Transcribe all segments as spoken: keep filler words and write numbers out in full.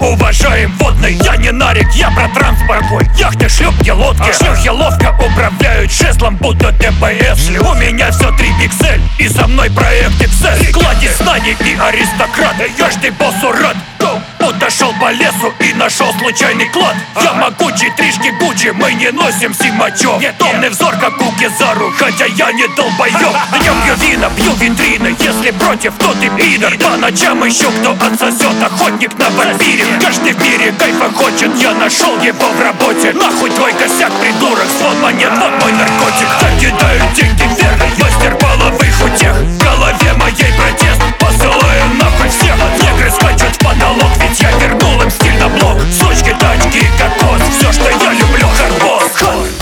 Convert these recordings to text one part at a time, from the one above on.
Уважаем водный, я не нарик, я про транспорт. Яхты, шлюпки, лодки, шлюхи ловко управляют шезлом, будто ДПС. У меня все три пиксель, и со мной проект Excel. Клади знаний и аристократ, каждый боссу рад. Будто шел по лесу и нашел случайный клад. Я могучий, тришки Гуччи, мы не носим симачев. Томный взор, как у Кизару, хотя я не долбоёб. Я пью вина, бью витрины, если против, то ты пидор. По ночам еще кто отсосет, охотник на вампире. Каждый в мире кайфа хочет, я нашел его в работе. Нахуй твой косяк, придурок, звон монет, вот мой наркотик. Так кидаю деньги вверх, мастер половых утех. В голове моей протест, посылаю нахуй всех. Негры скачут в потолок, ведь я вернул им стиль на блок. Сучки, тачки и кокос, все, что я люблю, хардбосс.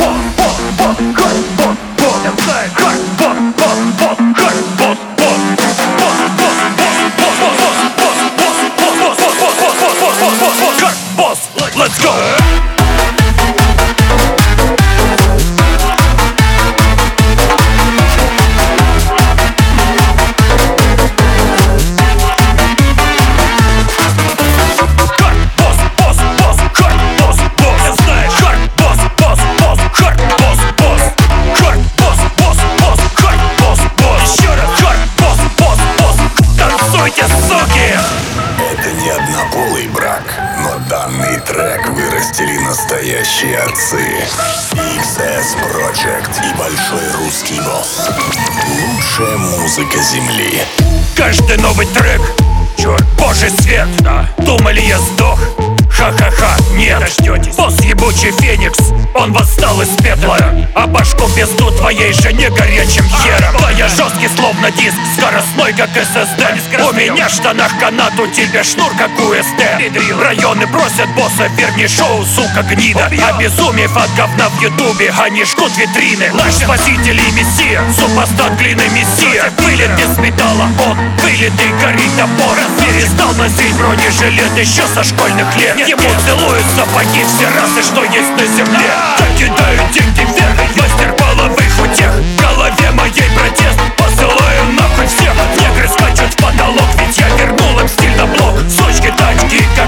Let's go! Это не однополый брак, но данный трек вырастили настоящие отцы. икс эс Project и Большой Русский Босс. Лучшая музыка земли. Каждый новый трек, черт, божий свет, да. Думали, я сдох? Ха-ха-ха, нет, дождетесь. Босс ебучий Феникс, он восстал из пепла. А башку пизду твоей жене горячим хером. Да я жесткий, словно диск, скоростной, как эс эс ди. У меня в штанах канат, у тебя шнур, как у эс тэ. Районы просят босса, верни шоу, сука, гнида. Обезумев от говна в ютубе, они жгут витрины. Наш спаситель и мессия, супостат глины мессия. Вылет из металла, он вылитый горит топор. Перестал носить бронежилет еще со школьных лет. Ему целуют сапоги все расы, что есть на земле. Так кидаю деньги вверх, мастер половых утех. В голове моей протест, посылаю нахуй всех. Негры скачут в потолок, ведь я вернул им стиль на блок. Сучки, тачки, как